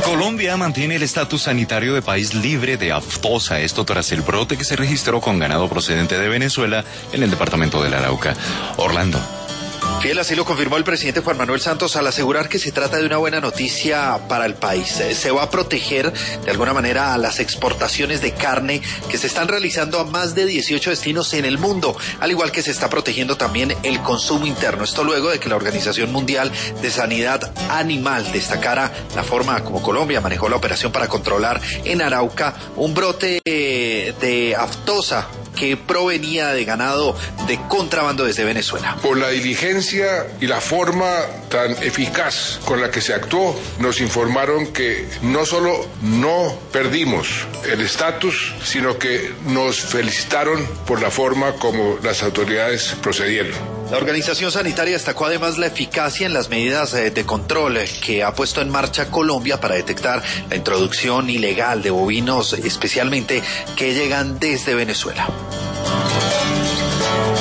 Colombia mantiene el estatus sanitario de país libre de aftosa, esto tras el brote que se registró con ganado procedente de Venezuela en el departamento del Arauca. Orlando. Fiel, así lo confirmó el presidente Juan Manuel Santos al asegurar que se trata de una buena noticia para el país. Se va a proteger de alguna manera a las exportaciones de carne que se están realizando a más de 18 destinos en el mundo, al igual que se está protegiendo también el consumo interno. Esto luego de que la Organización Mundial de Sanidad Animal destacara la forma como Colombia manejó la operación para controlar en Arauca un brote de aftosa que provenía de ganado de contrabando desde Venezuela. Por la diligencia y la forma tan eficaz con la que se actuó, nos informaron que no solo no perdimos el estatus, sino que nos felicitaron por la forma como las autoridades procedieron. La Organización Sanitaria destacó además la eficacia en las medidas de control que ha puesto en marcha Colombia para detectar la introducción ilegal de bovinos, especialmente que llegan desde Venezuela.